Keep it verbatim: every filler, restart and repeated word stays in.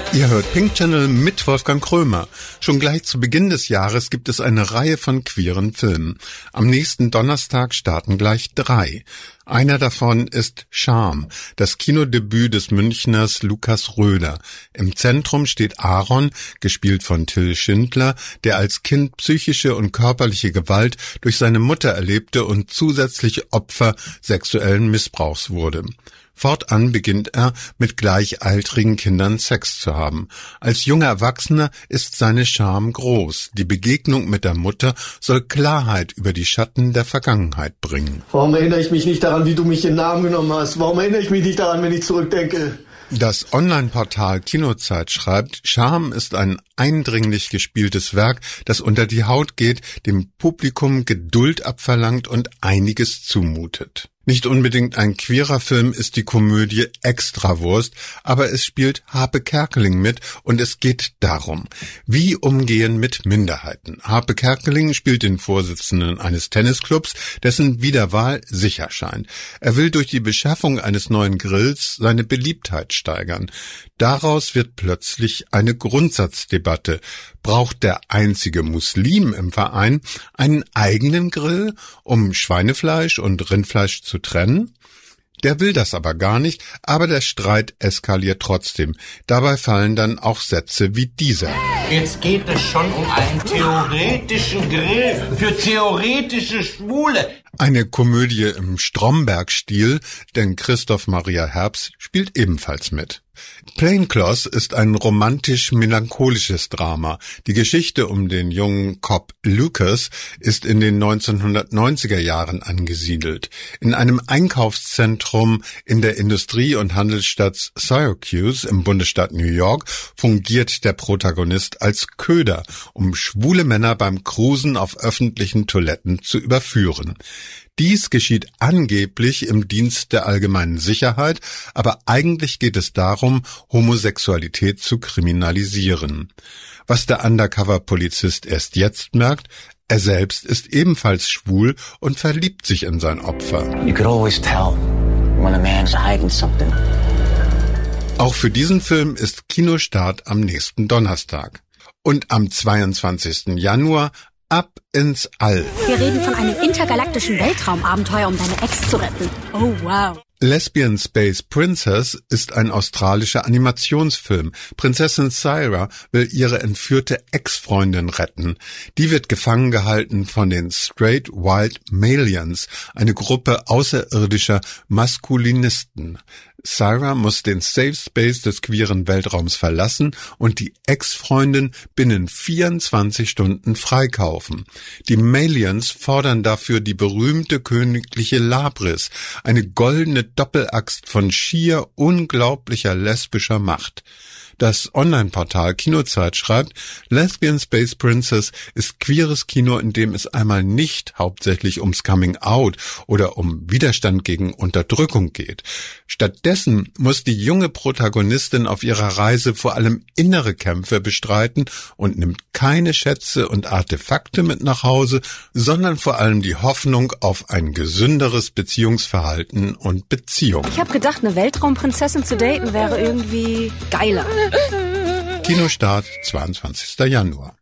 Ihr hört Pink Channel mit Wolfgang Krömer. Schon gleich zu Beginn des Jahres gibt es eine Reihe von queeren Filmen. Am nächsten Donnerstag starten gleich drei. Einer davon ist Charme, das Kinodebüt des Münchners Lukas Röder. Im Zentrum steht Aaron, gespielt von Till Schindler, der als Kind psychische und körperliche Gewalt durch seine Mutter erlebte und zusätzlich Opfer sexuellen Missbrauchs wurde. Fortan beginnt er, mit gleichaltrigen Kindern Sex zu haben. Als junger Erwachsener ist seine Scham groß. Die Begegnung mit der Mutter soll Klarheit über die Schatten der Vergangenheit bringen. Warum erinnere ich mich nicht daran, wie du mich in den Arm genommen hast? Warum erinnere ich mich nicht daran, wenn ich zurückdenke? Das Online-Portal Kinozeit schreibt, Charme ist ein eindringlich gespieltes Werk, das unter die Haut geht, dem Publikum Geduld abverlangt und einiges zumutet. Nicht unbedingt ein queerer Film ist die Komödie Extrawurst, aber es spielt Harpe Kerkeling mit und es geht darum, wie umgehen mit Minderheiten. Harpe Kerkeling spielt den Vorsitzenden eines Tennisclubs, dessen Wiederwahl sicher scheint. Er will durch die Beschaffung eines neuen Grills seine Beliebtheit steigern. Daraus wird plötzlich eine Grundsatzdebatte. Braucht der einzige Muslim im Verein einen eigenen Grill, um Schweinefleisch und Rindfleisch zu trennen? Der will das aber gar nicht, aber der Streit eskaliert trotzdem. Dabei fallen dann auch Sätze wie dieser. Jetzt geht es schon um einen theoretischen Grill für theoretische Schwule. Eine Komödie im Stromberg-Stil, denn Christoph Maria Herbst spielt ebenfalls mit. Plainclothes ist ein romantisch-melancholisches Drama. Die Geschichte um den jungen Cop Lucas ist in den neunzehnhundertneunziger Jahren angesiedelt. In einem Einkaufszentrum in der Industrie- und Handelsstadt Syracuse im Bundesstaat New York fungiert der Protagonist als Köder, um schwule Männer beim Cruisen auf öffentlichen Toiletten zu überführen. Dies geschieht angeblich im Dienst der allgemeinen Sicherheit, aber eigentlich geht es darum, Homosexualität zu kriminalisieren. Was der Undercover-Polizist erst jetzt merkt, er selbst ist ebenfalls schwul und verliebt sich in sein Opfer. You could always tell when a man's hiding something. Auch für diesen Film ist Kinostart am nächsten Donnerstag. Und am zweiundzwanzigsten Januar ab ins All. Wir reden von einem intergalaktischen Weltraumabenteuer, um deine Ex zu retten. Oh, wow. Lesbian Space Princess ist ein australischer Animationsfilm. Prinzessin Syra will ihre entführte Ex-Freundin retten. Die wird gefangen gehalten von den Straight Wild Malians, eine Gruppe außerirdischer Maskulinisten. Syra muss den Safe Space des queeren Weltraums verlassen und die Ex-Freundin binnen vierundzwanzig Stunden freikaufen. Die Malians fordern dafür die berühmte königliche Labris, eine goldene Doppelaxt von schier unglaublicher lesbischer Macht. Das Online-Portal Kinozeit schreibt, Lesbian Space Princess ist queeres Kino, in dem es einmal nicht hauptsächlich ums Coming Out oder um Widerstand gegen Unterdrückung geht. Stattdessen muss die junge Protagonistin auf ihrer Reise vor allem innere Kämpfe bestreiten und nimmt keine Schätze und Artefakte mit nach Hause, sondern vor allem die Hoffnung auf ein gesünderes Beziehungsverhalten und Beziehung. Ich habe gedacht, eine Weltraumprinzessin zu daten wäre irgendwie geiler. Kinostart zweiundzwanzigsten Januar.